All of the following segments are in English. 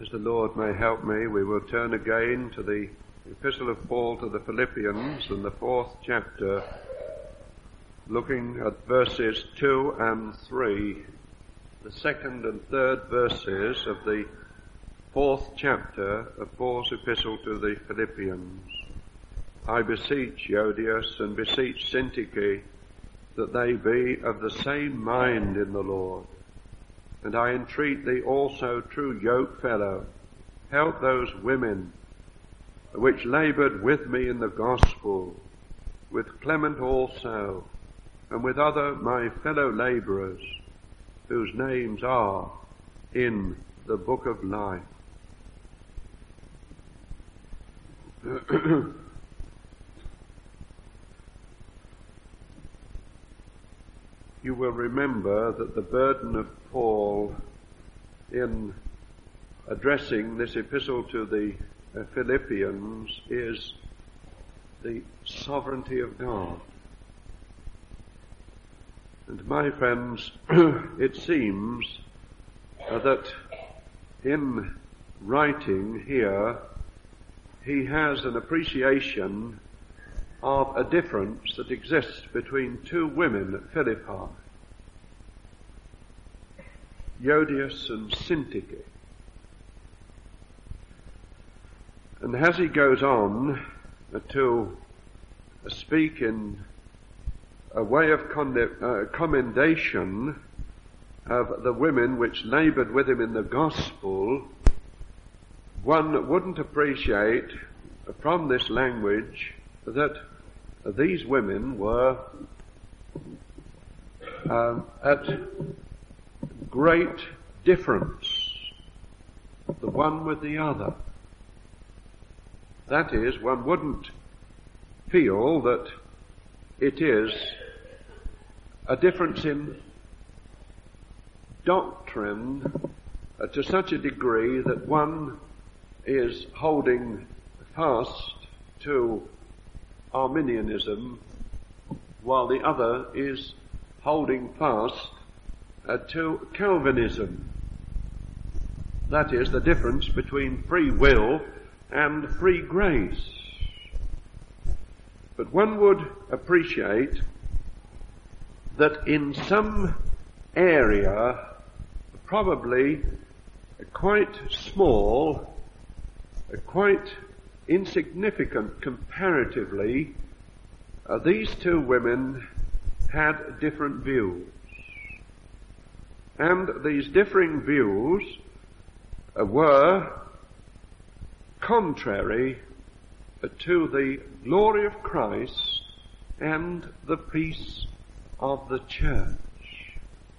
As the Lord may help me, we will turn again to the Epistle of Paul to the Philippians in the 4th chapter, looking at verses 2 and 3, the 2nd and 3rd verses of the 4th chapter of Paul's Epistle to the Philippians. I beseech Euodias and beseech Syntyche that they be of the same mind in the Lord. And I entreat thee also, true yoke fellow, help those women which laboured with me in the gospel, with Clement also, and with other my fellow labourers, whose names are in the book of life. You will remember that the burden of Paul in addressing this epistle to the Philippians is the sovereignty of God. And my friends, it seems that in writing here, he has an appreciation of a difference that exists between two women at Philippi, Euodias and Syntyche. And as he goes on to speak in a way of commendation of the women which laboured with him in the gospel, one wouldn't appreciate from this language that these women were at great difference, the one with the other. That is, one wouldn't feel that it is a difference in doctrine to such a degree that one is holding fast to Arminianism while the other is holding fast to Calvinism. That is the difference between free will and free grace. But one would appreciate that in some area, probably quite small, quite insignificant comparatively, these two women had different views. And these differing views were contrary to the glory of Christ and the peace of the church.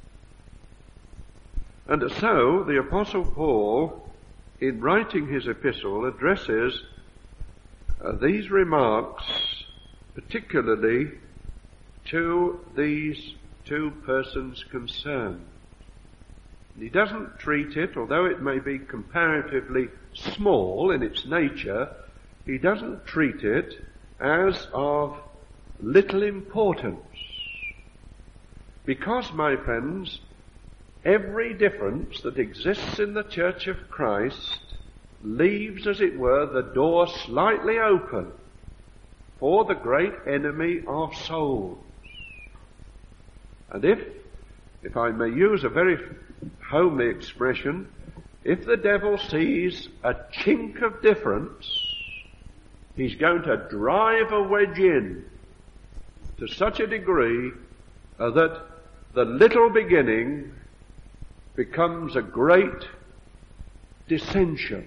And so the Apostle Paul, in writing his epistle, addresses these remarks particularly to these two persons concerned. He doesn't treat it, although it may be comparatively small in its nature, he doesn't treat it as of little importance. Because, my friends, every difference that exists in the Church of Christ leaves, as it were, the door slightly open for the great enemy of souls. And if I may use a very homely expression, if the devil sees a chink of difference, he's going to drive a wedge in to such a degree that the little beginning becomes a great dissension.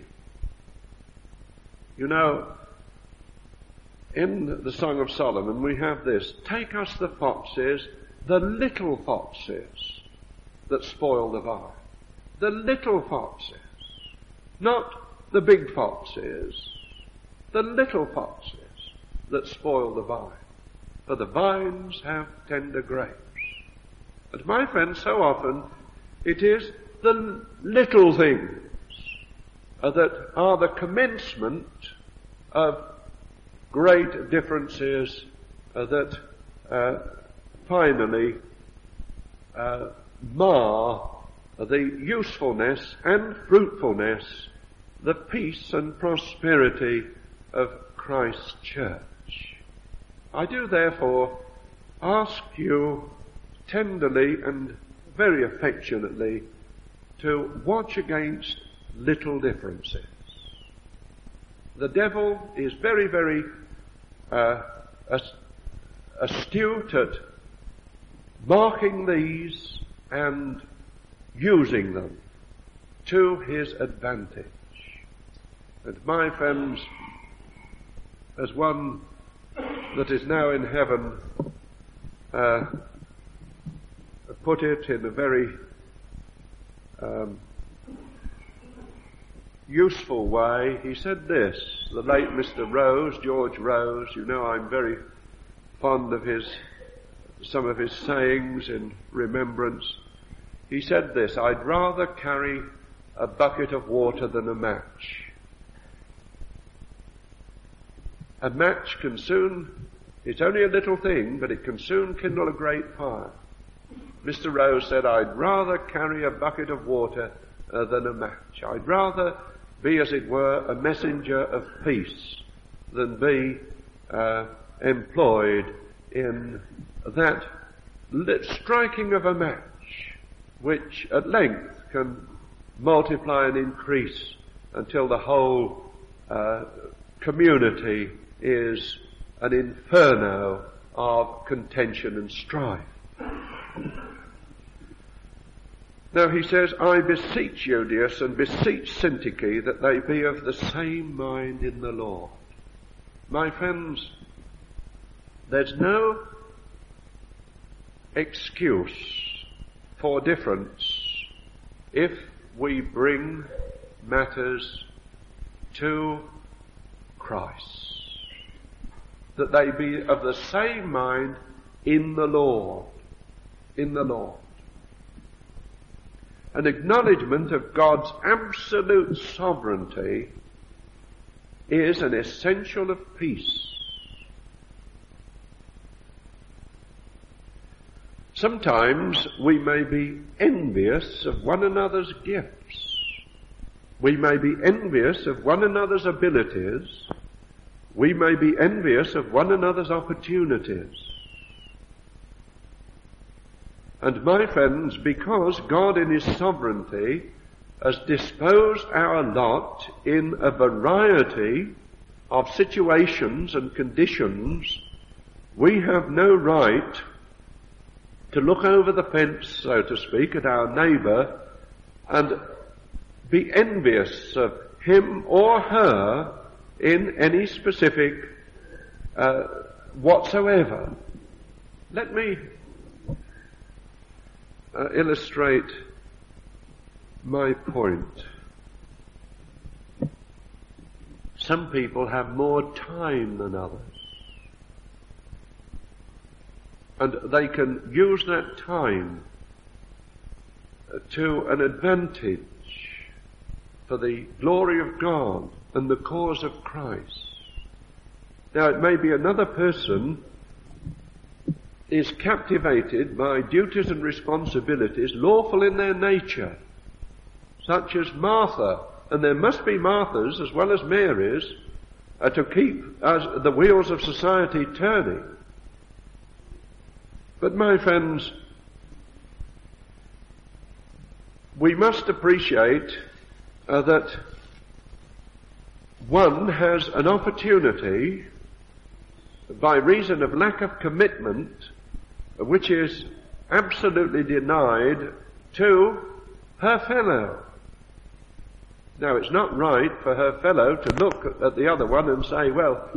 You know, in the Song of Solomon we have this: take us the foxes, the little foxes that spoil the vine. The little foxes, not the big foxes, the little foxes that spoil the vine. For the vines have tender grapes. And my friends, so often it is the little things that are the commencement of great differences that finally mar the usefulness and fruitfulness the peace and prosperity of Christ's church. I do therefore ask you tenderly and very affectionately to watch against little differences. The devil is very, very astute at marking these and using them to his advantage. And my friends, as one that is now in heaven put it in a very useful way, he said this, the late Mr. Rose, George Rose, you know I'm very fond of some of his sayings in remembrance. He said this, I'd rather carry a bucket of water than a match. A match can soon, it's only a little thing, but it can soon kindle a great fire. Mr. Rose said, I'd rather carry a bucket of water than a match. I'd rather be, as it were, a messenger of peace than be employed in that striking of a match, which at length can multiply and increase until the whole community is an inferno of contention and strife. Now he says, I beseech Euodias and beseech Syntyche that they be of the same mind in the Lord. My friends, there's no excuse for difference if we bring matters to Christ. That they be of the same mind in the Lord. In the Lord. An acknowledgement of God's absolute sovereignty is an essential of peace. Sometimes we may be envious of one another's gifts. We may be envious of one another's abilities. We may be envious of one another's opportunities. And my friends, because God in his sovereignty has disposed our lot in a variety of situations and conditions, we have no right to look over the fence, so to speak, at our neighbour and be envious of him or her in any specific whatsoever. Let me illustrate my point. Some people have more time than others, and they can use that time to an advantage for the glory of God and the cause of Christ. Now it may be another person is captivated by duties and responsibilities lawful in their nature, such as Martha, and there must be Marthas as well as Marys to keep the wheels of society turning. But my friends, we must appreciate that one has an opportunity by reason of lack of commitment which is absolutely denied to her fellow. Now it's not right for her fellow to look at the other one and say, well,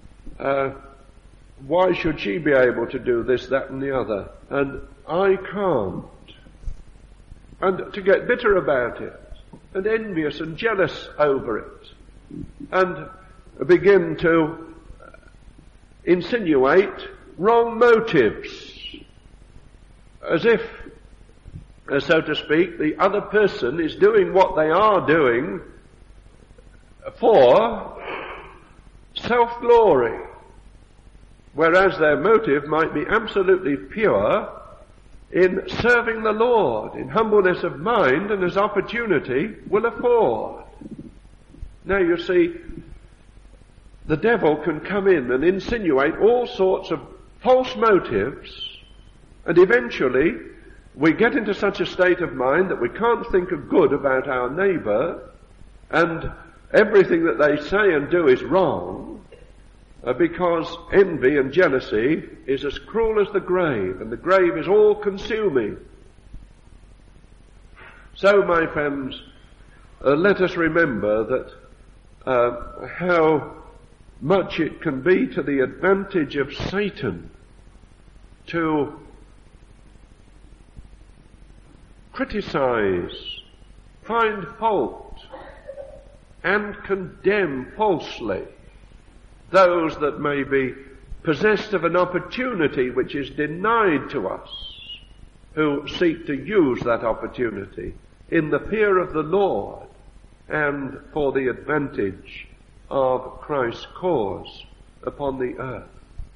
why should she be able to do this, that and the other, and I can't? And to get bitter about it, and envious and jealous over it, and begin to insinuate wrong motives, as if, so to speak, the other person is doing what they are doing for self-glory, whereas their motive might be absolutely pure in serving the Lord, in humbleness of mind and as opportunity will afford. Now you see, the devil can come in and insinuate all sorts of false motives, and eventually we get into such a state of mind that we can't think of good about our neighbour, and everything that they say and do is wrong, because envy and jealousy is as cruel as the grave, and the grave is all-consuming. So, my friends, let us remember that how much it can be to the advantage of Satan to criticize, find fault, and condemn falsely those that may be possessed of an opportunity which is denied to us, who seek to use that opportunity in the fear of the Lord and for the advantage of Christ's cause upon the earth.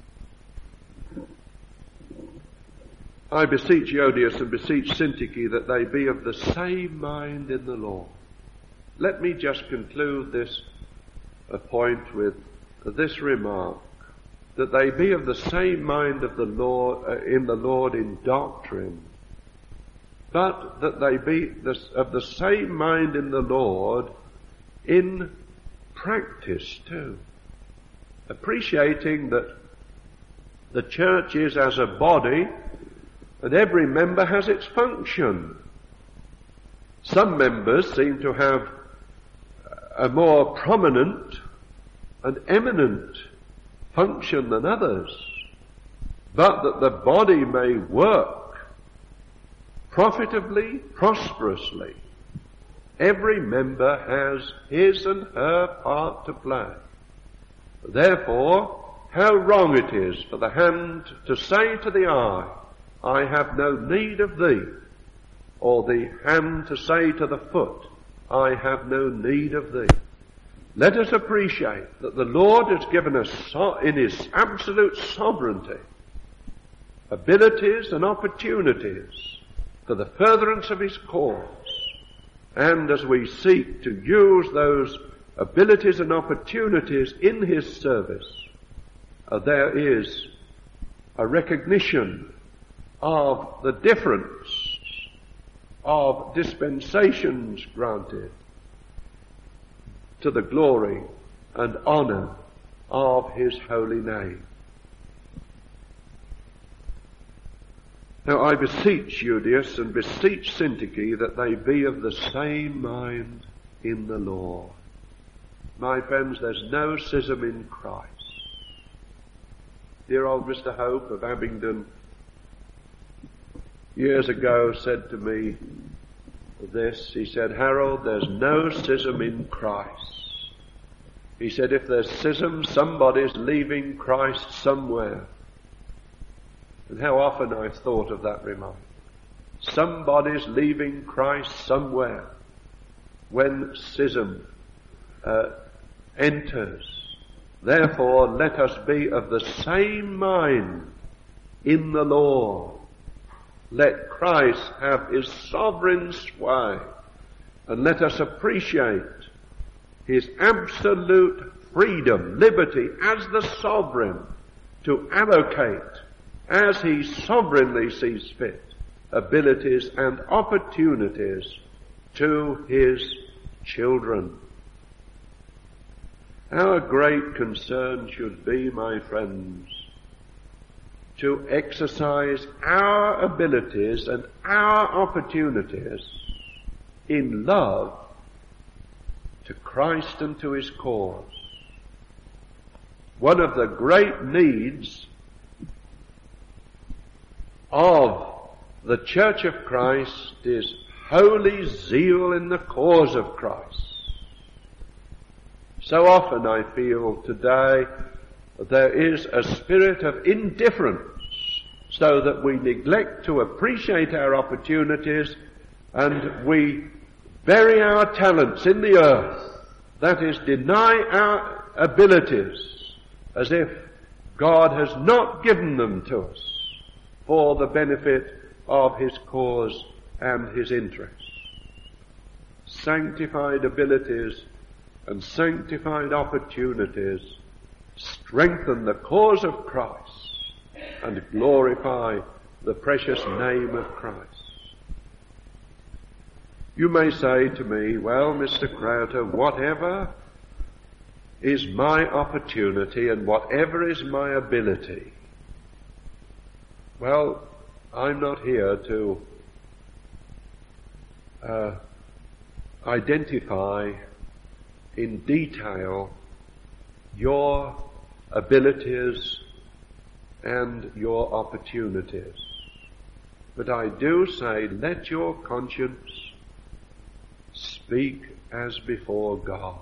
I beseech Euodias and beseech Syntyche that they be of the same mind in the Lord. Let me just conclude this point with this remark, that they be of the same mind of the Lord, in the Lord in doctrine, but that they be of the same mind in the Lord in practice too. Appreciating that the church is as a body and every member has its function. Some members seem to have a more prominent and eminent function than others, but that the body may work profitably, prosperously. Every member has his and her part to play. Therefore, how wrong it is for the hand to say to the eye, I have no need of thee, or the hand to say to the foot, I have no need of thee. Let us appreciate that the Lord has given us, in His absolute sovereignty, abilities and opportunities for the furtherance of His cause. And as we seek to use those abilities and opportunities in His service, there is a recognition of the difference of dispensations granted to the glory and honour of His holy name. Now I beseech Euodias and beseech Syntyche that they be of the same mind in the Lord. My friends, there's no schism in Christ. Dear old Mr. Hope of Abingdon years ago said to me this. He said, Harold, there's no schism in Christ. He said, if there's schism, somebody's leaving Christ somewhere. And how often I've thought of that remark. Somebody's leaving Christ somewhere when schism enters. Therefore, let us be of the same mind in the Lord. Let Christ have His sovereign sway, and let us appreciate His absolute freedom, liberty as the sovereign to allocate, as He sovereignly sees fit, abilities and opportunities to His children. Our great concern should be, my friends, to exercise our abilities and our opportunities in love to Christ and to His cause. One of the great needs of the Church of Christ is holy zeal in the cause of Christ. So often I feel today there is a spirit of indifference, so that we neglect to appreciate our opportunities and we bury our talents in the earth. That is, deny our abilities as if God has not given them to us for the benefit of His cause and His interests. Sanctified abilities and sanctified opportunities strengthen the cause of Christ and glorify the precious name of Christ. You may say to me, well, Mr. Crowther, whatever is my opportunity and whatever is my ability, well, I'm not here to identify in detail your abilities and your opportunities. But I do say, let your conscience speak as before God.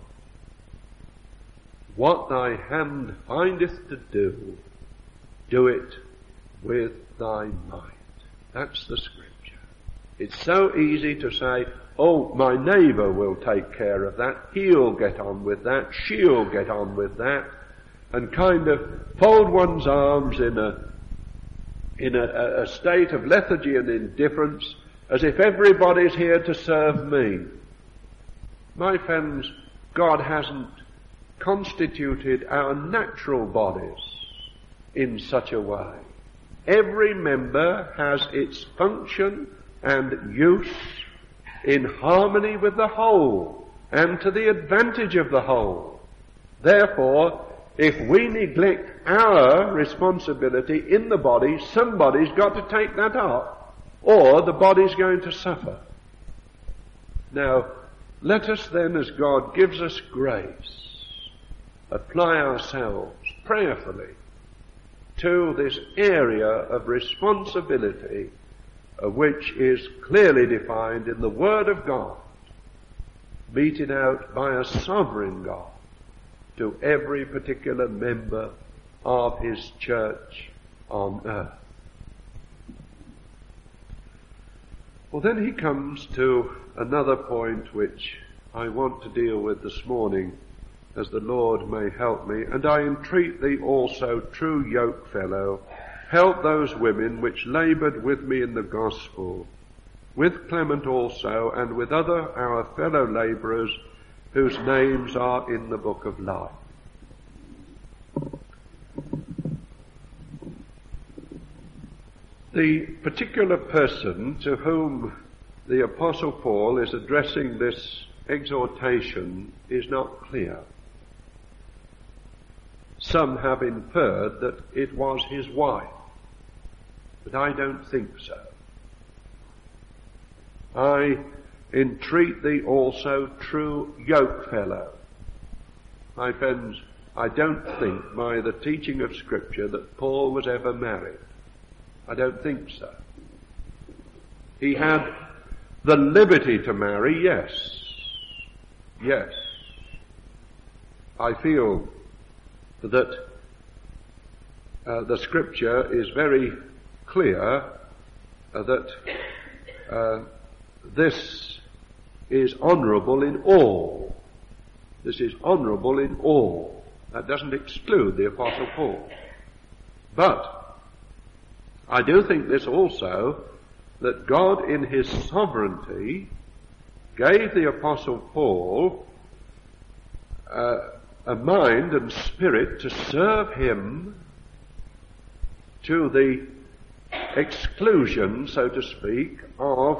What thy hand findeth to do, do it with thy might. That's the scripture. It's so easy to say, oh, my neighbour will take care of that, he'll get on with that, she'll get on with that, and kind of fold one's arms in a state of lethargy and indifference, as if everybody's here to serve me. My friends, God hasn't constituted our natural bodies in such a way. Every member has its function and use in harmony with the whole and to the advantage of the whole. Therefore, if we neglect our responsibility in the body, somebody's got to take that up, or the body's going to suffer. Now, let us then, as God gives us grace, apply ourselves prayerfully to this area of responsibility which is clearly defined in the Word of God, meted out by a sovereign God to every particular member of His church on earth. Well, then he comes to another point which I want to deal with this morning, as the Lord may help me. And I entreat thee also, true yokefellow, help those women which laboured with me in the gospel, with Clement also, and with other our fellow labourers, whose names are in the book of life. The particular person to whom the Apostle Paul is addressing this exhortation is not clear. Some have inferred that it was his wife, but I don't think so. I entreat thee also, true yokefellow. My friends, I don't think by the teaching of Scripture that Paul was ever married. I don't think so. He had the liberty to marry, yes. Yes. I feel that the Scripture is very clear that this is honourable in all. This is honourable in all. That doesn't exclude the Apostle Paul. But I do think this also, that God in His sovereignty gave the Apostle Paul a mind and spirit to serve him to the exclusion, so to speak, of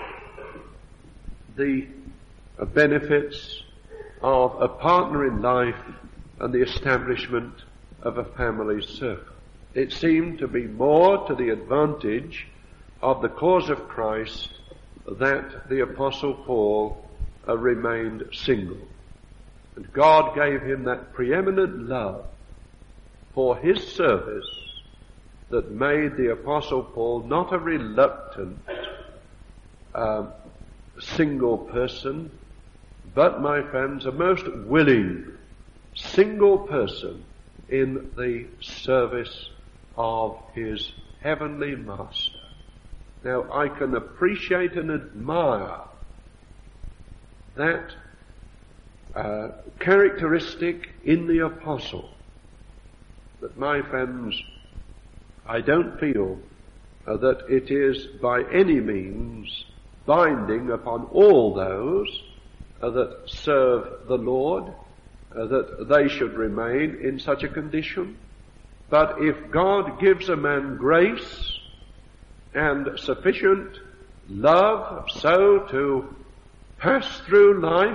the benefits of a partner in life and the establishment of a family circle. It seemed to be more to the advantage of the cause of Christ that the Apostle Paul remained single. And God gave him that preeminent love for his service that made the Apostle Paul not a reluctant single person, but, my friends, a most willing single person in the service of his heavenly Master. Now, I can appreciate and admire that characteristic in the Apostle. But, my friends, I don't feel that it is by any means binding upon all those that serve the Lord, that they should remain in such a condition. But if God gives a man grace and sufficient love so to pass through life,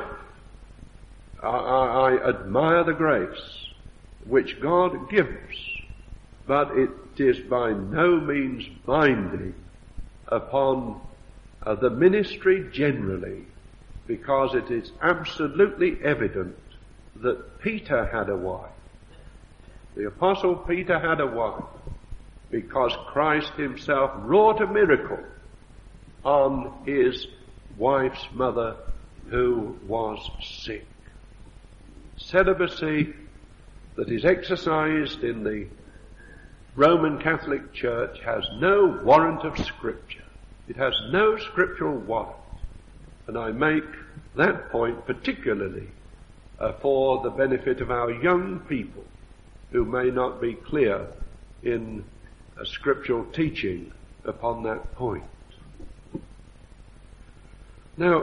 I admire the grace which God gives, but it is by no means binding upon the ministry generally, because it is absolutely evident that Peter had a wife. The Apostle Peter had a wife because Christ himself wrought a miracle on his wife's mother who was sick. Celibacy that is exercised in the Roman Catholic Church has no warrant of Scripture. It has no scriptural warrant. And I make that point particularly for the benefit of our young people who may not be clear in scriptural teaching upon that point. Now,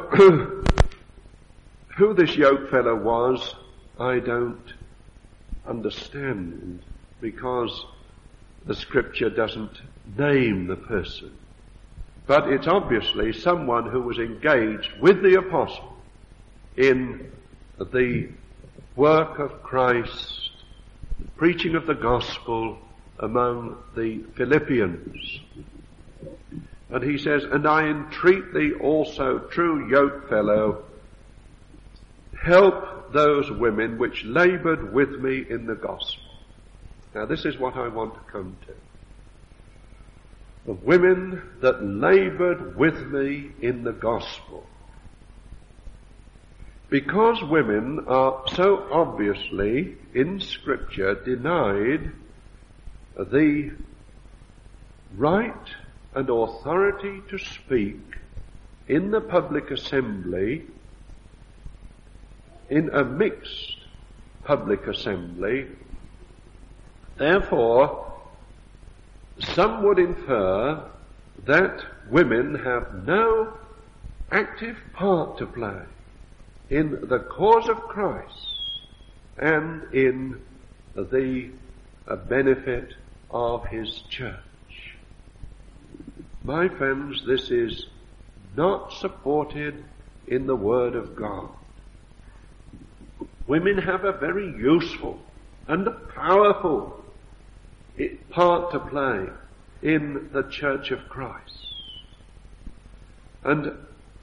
who this yoke fellow was, I don't understand, because the Scripture doesn't name the person. But it's obviously someone who was engaged with the apostle in the work of Christ, the preaching of the gospel among the Philippians. And he says, "And I entreat thee also, true yokefellow, help those women which laboured with me in the gospel." Now this is what I want to come to. The women that laboured with me in the gospel. Because women are so obviously in Scripture denied the right and authority to speak in the public assembly, in a mixed public assembly, therefore some would infer that women have no active part to play in the cause of Christ and in the benefit of his church. My friends, this is not supported in the Word of God. Women have a very useful and a powerful part to play in the Church of Christ. And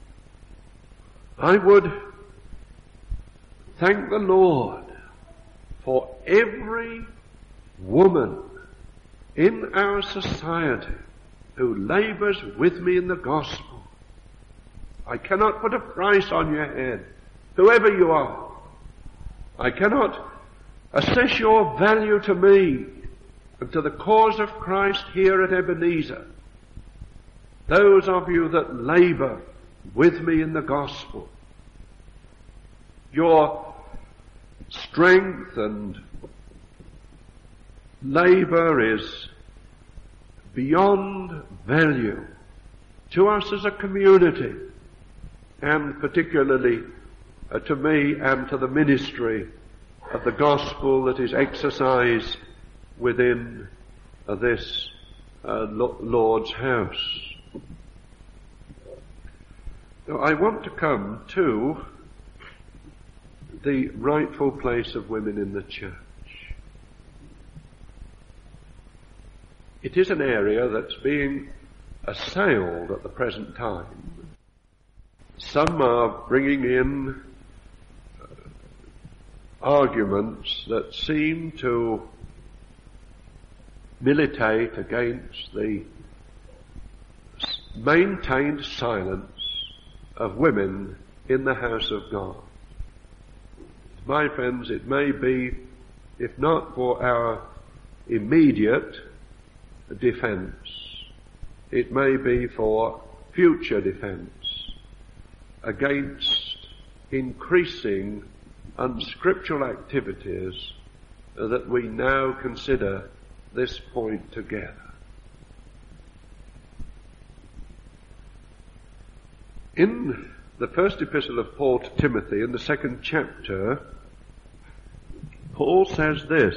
I would thank the Lord for every woman in our society who labours with me in the gospel. I cannot put a price on your head, whoever you are. I cannot assess your value to me and to the cause of Christ here at Ebenezer. Those of you that labour with me in the gospel, your strength and labour is beyond value to us as a community, and particularly to me and to the ministry of the gospel that is exercised within this Lord's house. Now, I want to come to the rightful place of women in the church. It is an area that's being assailed at the present time. Some are bringing in arguments that seem to militate against the maintained silence of women in the house of God. My friends, it may be, if not for our immediate defense, it may be for future defense against increasing unscriptural activities that we now consider this point together. In the first epistle of Paul to Timothy in the 2nd chapter, Paul says this: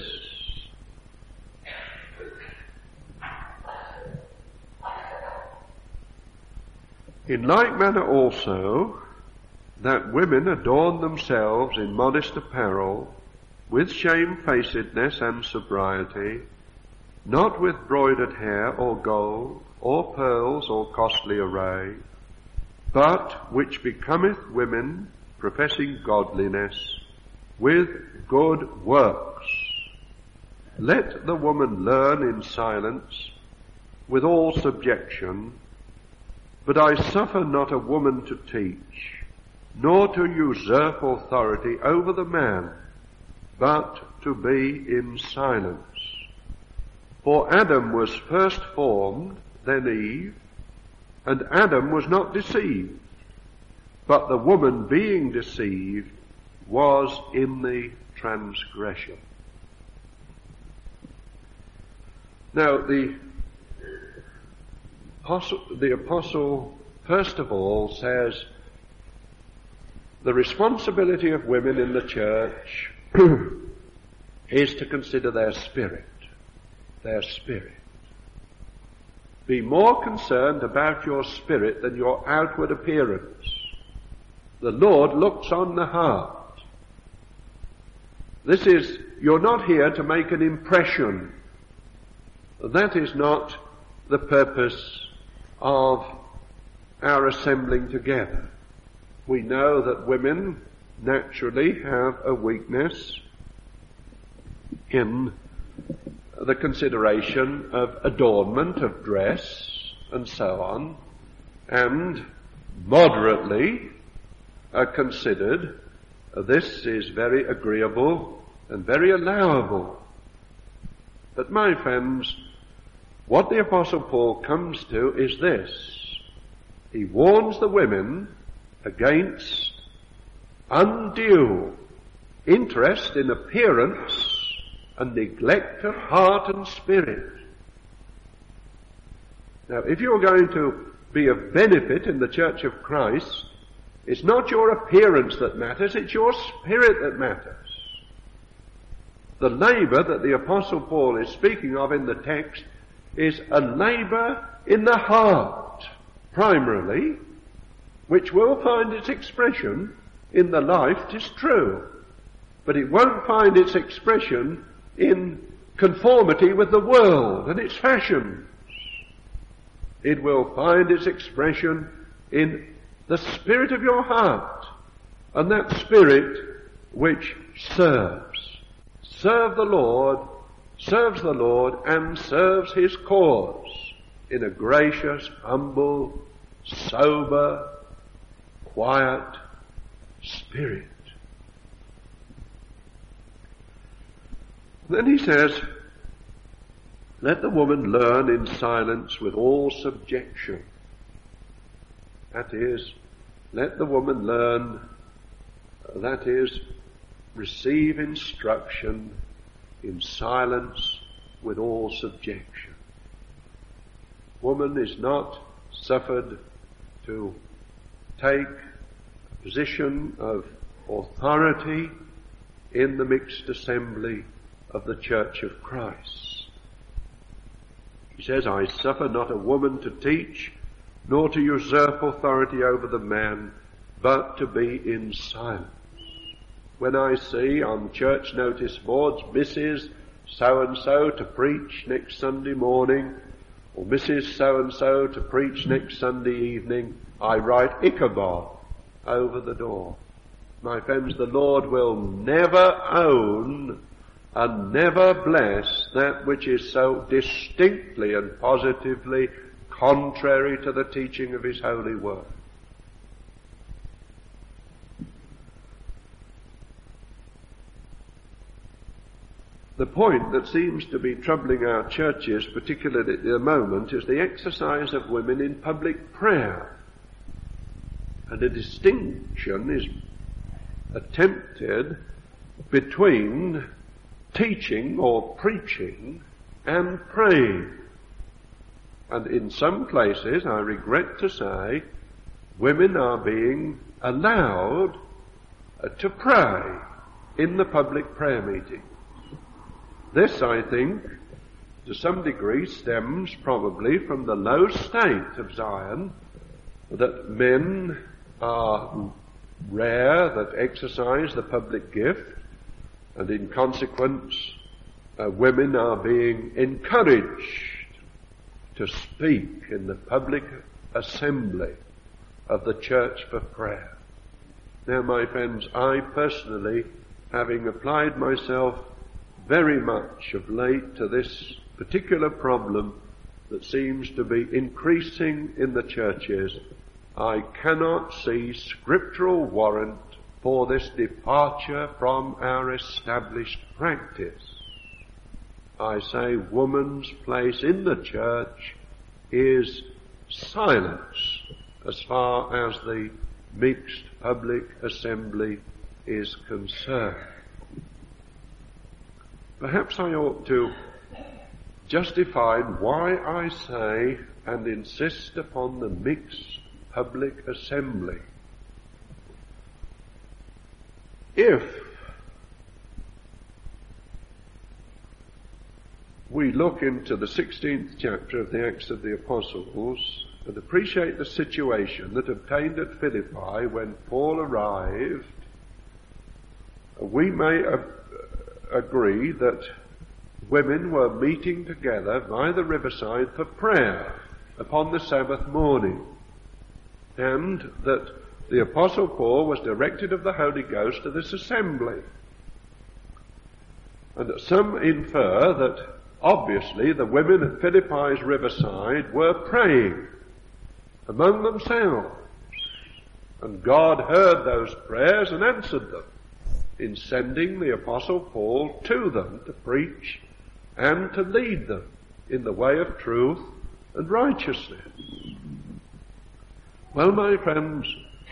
"In like manner also, that women adorn themselves in modest apparel, with shamefacedness and sobriety, not with broidered hair or gold, or pearls, or costly array, but which becometh women professing godliness, with good works. Let the woman learn in silence, with all subjection. But I suffer not a woman to teach, nor to usurp authority over the man, but to be in silence. For Adam was first formed, then Eve, and Adam was not deceived, but the woman being deceived was in the transgression." Now, the apostle first of all says the responsibility of women in the church is to consider their spirit. Their spirit. Be more concerned about your spirit than your outward appearance. The Lord looks on the heart. You're not here to make an impression. That is not the purpose of our assembling together. We know that women naturally have a weakness in the consideration of adornment, of dress, and so on, and moderately considered, this is very agreeable and very allowable. But my friends, what the Apostle Paul comes to is this. He warns the women against undue interest in appearance and neglect of heart and spirit. Now, if you're going to be of benefit in the Church of Christ, it's not your appearance that matters, it's your spirit that matters. The labour that the Apostle Paul is speaking of in the text is a labour in the heart, primarily, which will find its expression in the life, 'tis true, but it won't find its expression in conformity with the world and its fashions. It will find its expression in the spirit of your heart, and that spirit which serves the Lord, and serves his cause in a gracious, humble, sober, quiet spirit. Then he says, let the woman learn in silence with all subjection. That is, let the woman learn, that is, receive instruction in silence with all subjection. Woman is not suffered to take a position of authority in the mixed assembly of the Church of Christ. He says, I suffer not a woman to teach, nor to usurp authority over the man, but to be in silence. When I see on church notice boards, Mrs. so-and-so to preach next Sunday morning, or Mrs. so-and-so to preach next Sunday evening, I write Ichabod over the door. My friends, the Lord will never own and never bless that which is so distinctly and positively contrary to the teaching of his holy word. The point that seems to be troubling our churches, particularly at the moment, is the exercise of women in public prayer. And a distinction is attempted between teaching or preaching and praying. And in some places, I regret to say, women are being allowed to pray in the public prayer meeting. This, I think, to some degree stems probably from the low state of Zion, that men are rare that exercise the public gift, and in consequence women are being encouraged to speak in the public assembly of the church for prayer. Now, my friends, I personally, having applied myself very much of late to this particular problem that seems to be increasing in the churches, I cannot see scriptural warrant for this departure from our established practice. I say woman's place in the church is silence as far as the mixed public assembly is concerned. Perhaps I ought to justify why I say and insist upon the mixed public assembly. If we look into the 16th chapter of the Acts of the Apostles and appreciate the situation that obtained at Philippi when Paul arrived, we may agree that women were meeting together by the riverside for prayer upon the Sabbath morning, and that the Apostle Paul was directed of the Holy Ghost to this assembly. And some infer that obviously the women at Philippi's riverside were praying among themselves, and God heard those prayers and answered them in sending the Apostle Paul to them to preach and to lead them in the way of truth and righteousness. Well, my friends,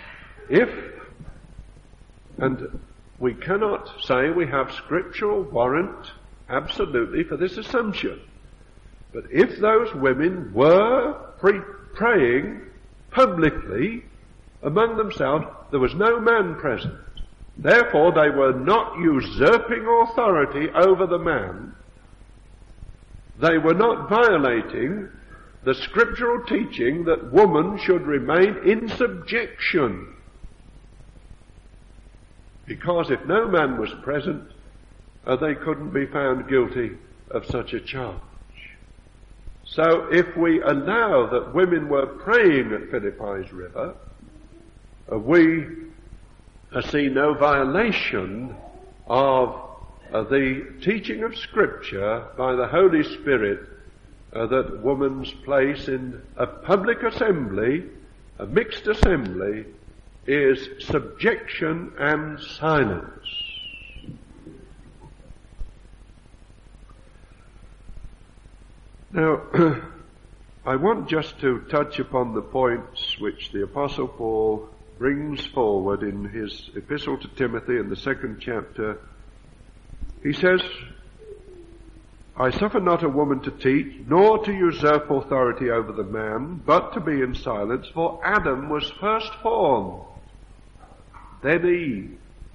and we cannot say we have scriptural warrant absolutely for this assumption, but if those women were praying publicly among themselves, there was no man present. Therefore, they were not usurping authority over the man. They were not violating the scriptural teaching that woman should remain in subjection. Because if no man was present, they couldn't be found guilty of such a charge. So if we allow that women were praying at Philippi's river, we see no violation of the teaching of Scripture by the Holy Spirit that woman's place in a public assembly, a mixed assembly, is subjection and silence. Now, I want just to touch upon the points which the Apostle Paul brings forward in his epistle to Timothy in the 2nd chapter. He says, I suffer not a woman to teach, nor to usurp authority over the man, but to be in silence, for Adam was first formed, then Eve.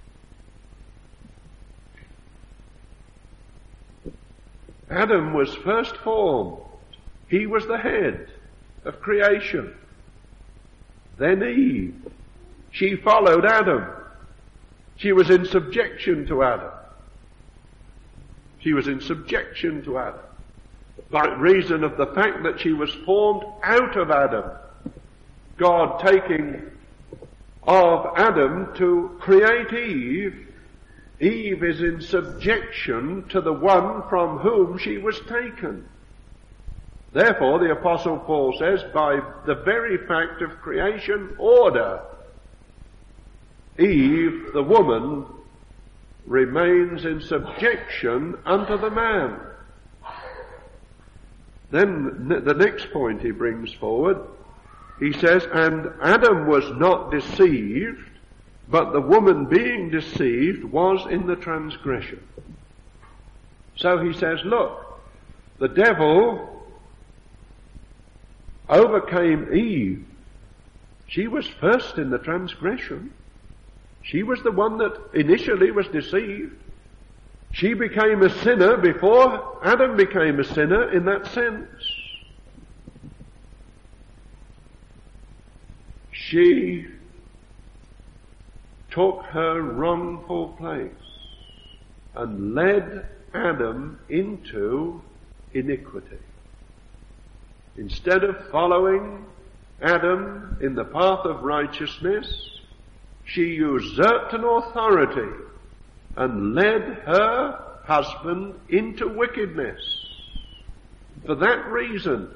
Adam was first formed. He was the head of creation. Then Eve. She followed Adam. She was in subjection to Adam. She was in subjection to Adam by reason of the fact that she was formed out of Adam. God taking of Adam to create Eve. Eve is in subjection to the one from whom she was taken. Therefore, the Apostle Paul says, by the very fact of creation order, Eve, the woman, remains in subjection unto the man. Then the next point he brings forward, he says, and Adam was not deceived, but the woman being deceived was in the transgression. So he says, look, the devil overcame Eve She was first in the transgression. She was the one that initially was deceived. She became a sinner before Adam became a sinner in that sense. She took her wrongful place and led Adam into iniquity. Instead of following Adam in the path of righteousness, she usurped an authority and led her husband into wickedness. For that reason,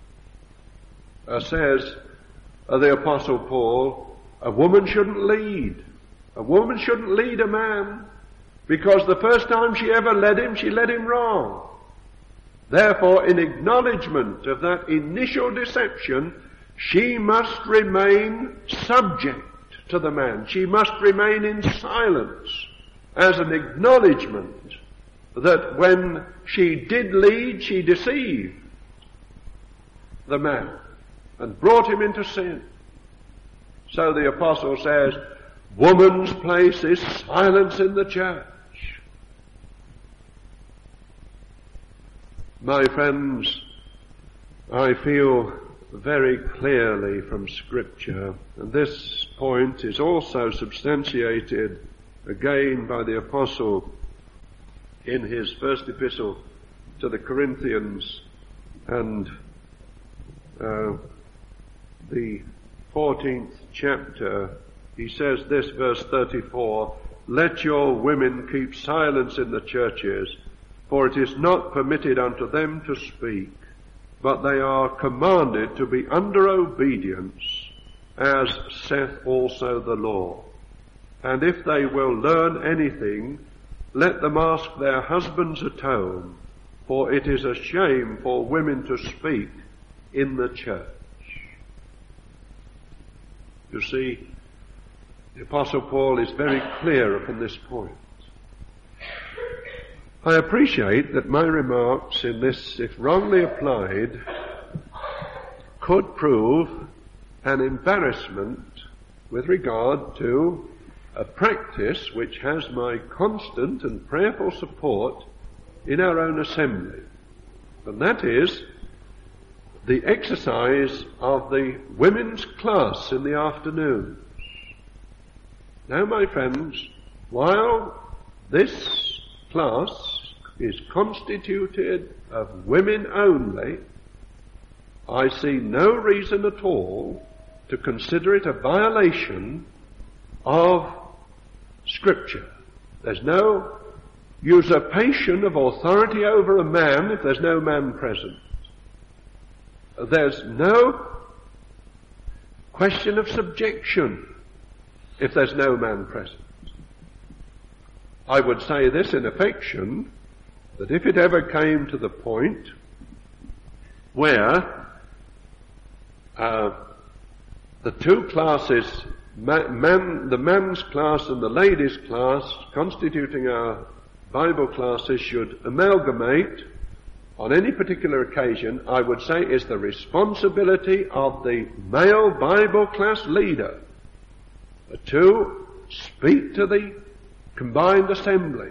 says the Apostle Paul, a woman shouldn't lead. A woman shouldn't lead a man, because the first time she ever led him wrong. Therefore, in acknowledgement of that initial deception, she must remain subject to the man. She must remain in silence as an acknowledgement that when she did lead, she deceived the man and brought him into sin. So the apostle says, woman's place is silence in the church. My friends, I feel very clearly from Scripture, and this point is also substantiated again by the Apostle in his first epistle to the Corinthians and the 14th chapter. He says this, verse 34, let your women keep silence in the churches, for it is not permitted unto them to speak, but they are commanded to be under obedience, as saith also the law. And if they will learn anything, let them ask their husbands at home, for it is a shame for women to speak in the church. You see, the Apostle Paul is very clear upon this point. I appreciate that my remarks in this, if wrongly applied, could prove an embarrassment with regard to a practice which has my constant and prayerful support in our own assembly. And that is the exercise of the women's class in the afternoons. Now, my friends, while this class is constituted of women only, I see no reason at all to consider it a violation of Scripture. There's no usurpation of authority over a man if there's no man present. There's no question of subjection if there's no man present. I would say this in affection, that if it ever came to the point where the two classes, the man's class and the ladies' class, constituting our Bible classes, should amalgamate on any particular occasion, I would say is the responsibility of the male Bible class leader to speak to the combined assembly.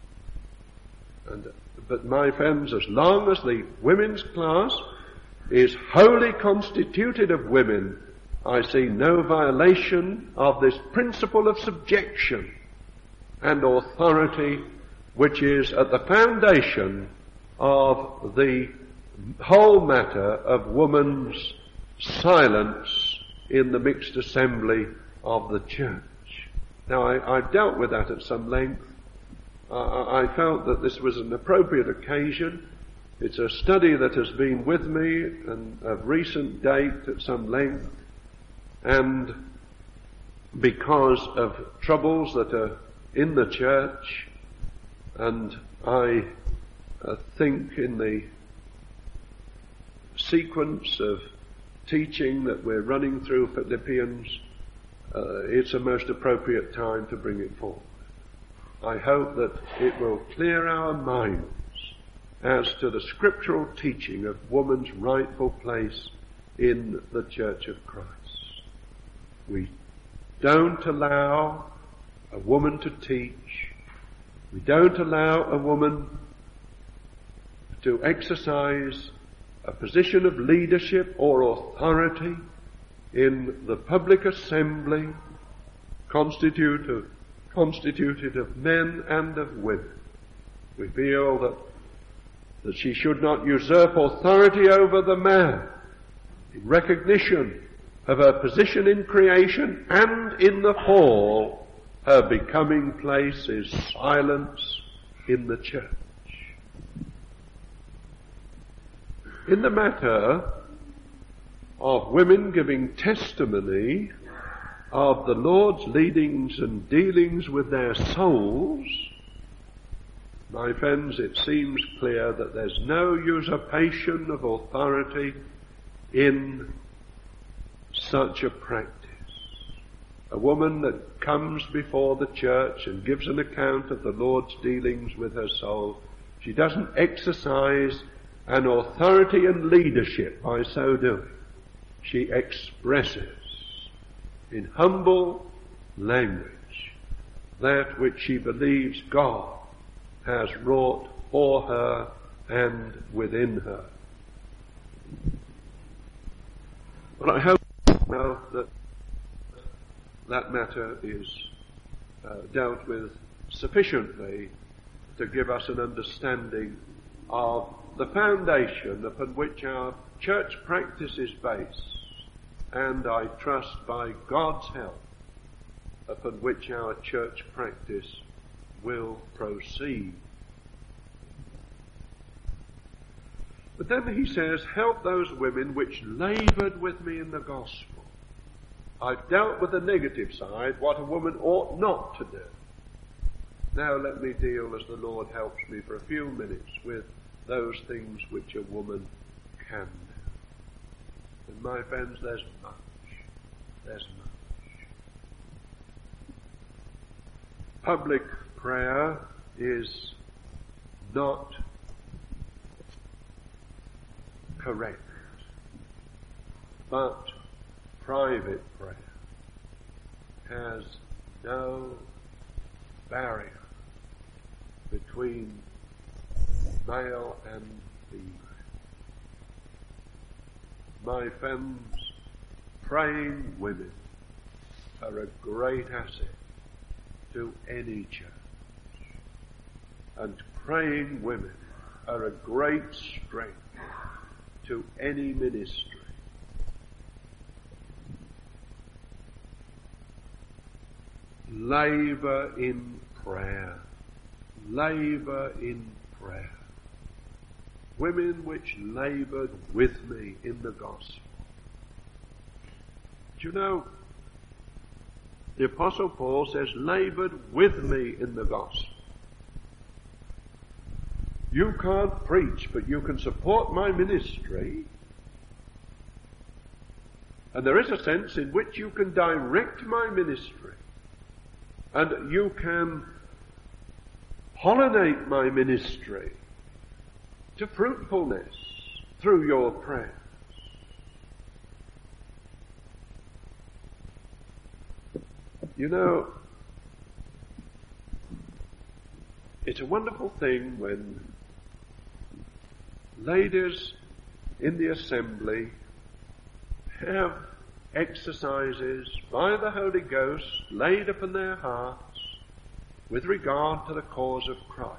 But my friends, as long as the women's class is wholly constituted of women, I see no violation of this principle of subjection and authority which is at the foundation of the whole matter of woman's silence in the mixed assembly of the church. Now, I've dealt with that at some length. I felt that this was an appropriate occasion. It's a study that has been with me and of recent date at some length, and because of troubles that are in the church, and I think in the sequence of teaching that we're running through Philippians, it's a most appropriate time to bring it forward. I hope that it will clear our minds as to the scriptural teaching of woman's rightful place in the Church of Christ. We don't allow a woman to teach. We don't allow a woman to exercise a position of leadership or authority in the public assembly constituted of men and of women. We feel that she should not usurp authority over the man in recognition of her position in creation, and in the fall her becoming place is silence in the church. In the matter of women giving testimony of the Lord's leadings and dealings with their souls, my friends, it seems clear that there's no usurpation of authority in such a practice. A woman that comes before the church and gives an account of the Lord's dealings with her soul, she doesn't exercise an authority and leadership by so doing. She expresses in humble language that which she believes God has wrought for her and within her. But I hope now that matter is dealt with sufficiently to give us an understanding of the foundation upon which our church practice is based, and I trust by God's help upon which our church practice will proceed. But then he says, help those women which laboured with me in the gospel. I've dealt with the negative side, what a woman ought not to do. Now let me deal, as the Lord helps me, for a few minutes with those things which a woman can do. And my friends, there's much. Public prayer is not correct, but private prayer has no barrier between male and female. My friends, praying women are a great asset to any church. And praying women are a great strength to any ministry. Labour in prayer. Labour in prayer. Women which laboured with me in the gospel. Do you know, the Apostle Paul says, laboured with me in the gospel. You can't preach, but you can support my ministry. And there is a sense in which you can direct my ministry. And you can pollinate my ministry to fruitfulness through your prayers. You know, it's a wonderful thing when ladies in the assembly have exercises by the Holy Ghost laid upon their hearts with regard to the cause of Christ.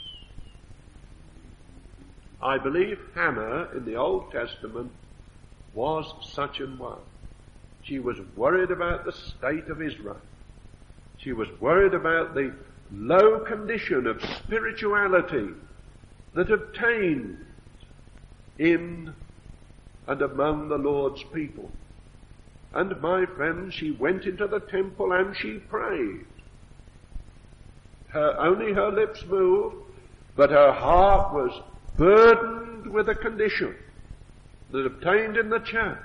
I believe Hannah in the Old Testament was such an one. She was worried about the state of Israel. She was worried about the low condition of spirituality that obtained in and among the Lord's people. And my friend, she went into the temple and she prayed. Only her lips moved, but her heart was burdened with a condition that obtained in the church.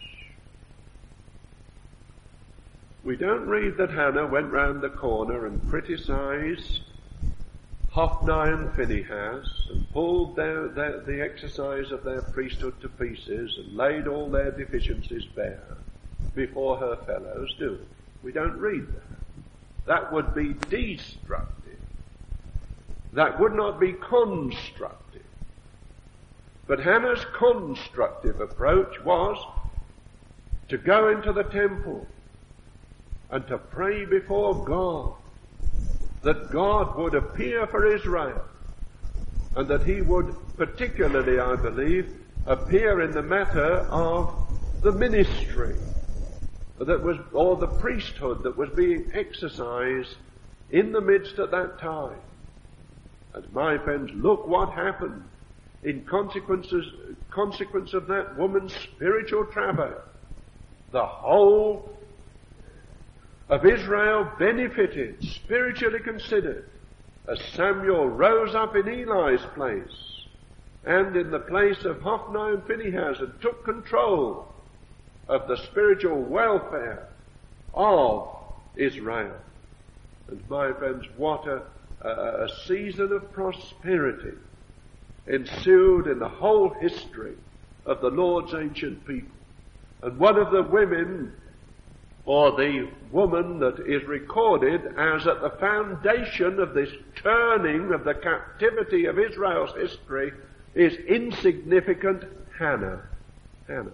We don't read that Hannah went round the corner and criticised Hophni and Phinehas and pulled the exercise of their priesthood to pieces and laid all their deficiencies bare. before her fellows, do we? We don't read that. That would be destructive. That would not be constructive. But Hannah's constructive approach was to go into the temple and to pray before God that God would appear for Israel, and that he would particularly, I believe, appear in the matter of the ministry that was, or the priesthood that was being exercised in the midst at that time. And my friends, look what happened in consequence of that woman's spiritual travail. The whole of Israel benefited, spiritually considered, as Samuel rose up in Eli's place and in the place of Hophni and Phinehas and took control of the spiritual welfare of Israel. And my friends, what a season of prosperity ensued in the whole history of the Lord's ancient people. And one of the women, or the woman that is recorded as at the foundation of this turning of the captivity of Israel's history, is insignificant Hannah. Hannah.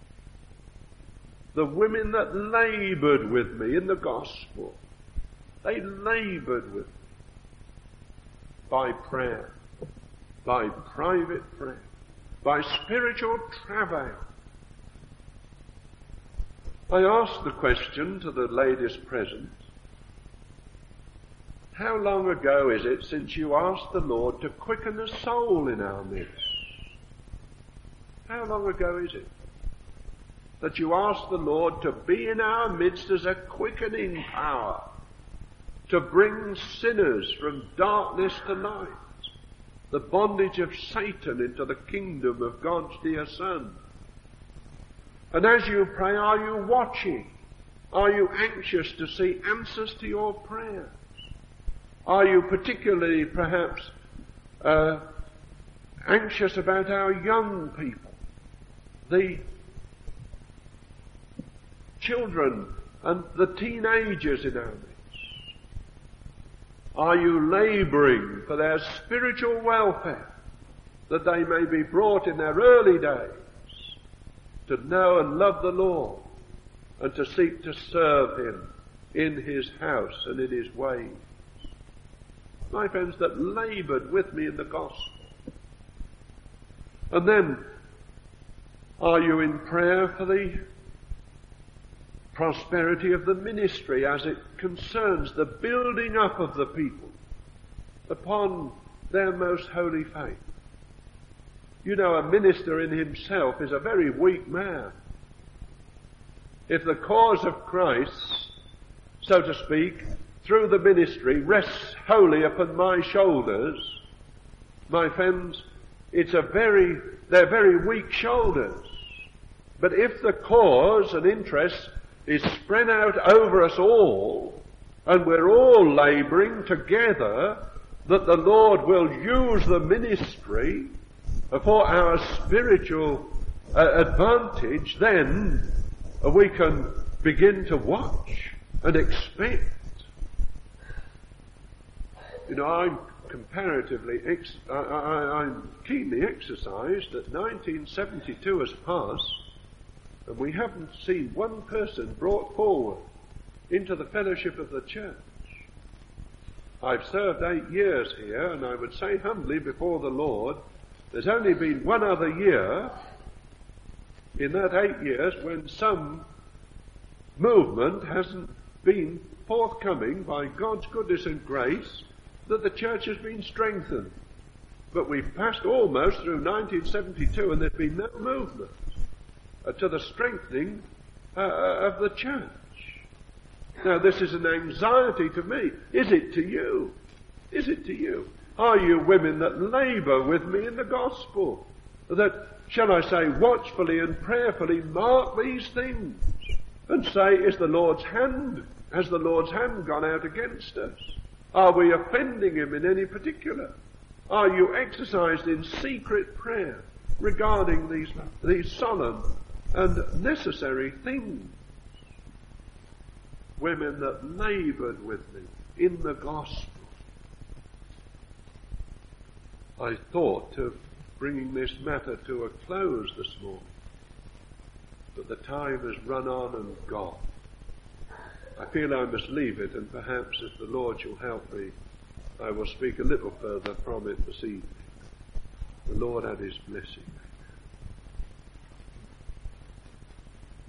The women that labored with me in the gospel, they labored with me by prayer, by private prayer, by spiritual travail. I asked the question to the ladies present, how long ago is it since you asked the Lord to quicken a soul in our midst? How long ago is it that you asked the Lord to be in our midst as a quickening power, to bring sinners from darkness to light, the bondage of Satan into the kingdom of God's dear Son? And as you pray, are you watching? Are you anxious to see answers to your prayers? Are you particularly perhaps anxious about our young people, the children and the teenagers in our midst? Are you labouring for their spiritual welfare, that they may be brought in their early days to know and love the Lord, and to seek to serve him in his house and in his ways? My friends, that laboured with me in the gospel. And then, are you in prayer for the prosperity of the ministry as it concerns the building up of the people upon their most holy faith? You know, a minister in himself is a very weak man. If the cause of Christ, so to speak, through the ministry rests wholly upon my shoulders, my friends, they're very weak shoulders. But if the cause and interest is spread out over us all, and we're all labouring together that the Lord will use the ministry for our spiritual advantage, then we can begin to watch and expect. You know, I'm keenly exercised that 1972 has passed, and we haven't seen one person brought forward into the fellowship of the church. I've served 8 years here, and I would say humbly before the Lord, there's only been one other year in that 8 years when some movement hasn't been forthcoming by God's goodness and grace, that the church has been strengthened. But we've passed almost through 1972 and there's been no movement to the strengthening of the church. Now, this is an anxiety to me. Is it to you? Is it to you? Are you women that labour with me in the gospel? That, shall I say, watchfully and prayerfully mark these things and say, has the Lord's hand gone out against us? Are we offending him in any particular? Are you exercised in secret prayer regarding these solemn and necessary things? women that laboured with me in the gospel. I thought of bringing this matter to a close this morning, but the time has run on and gone. I feel I must leave it, and perhaps if the Lord shall help me, I will speak a little further from it this evening. The Lord add his blessing.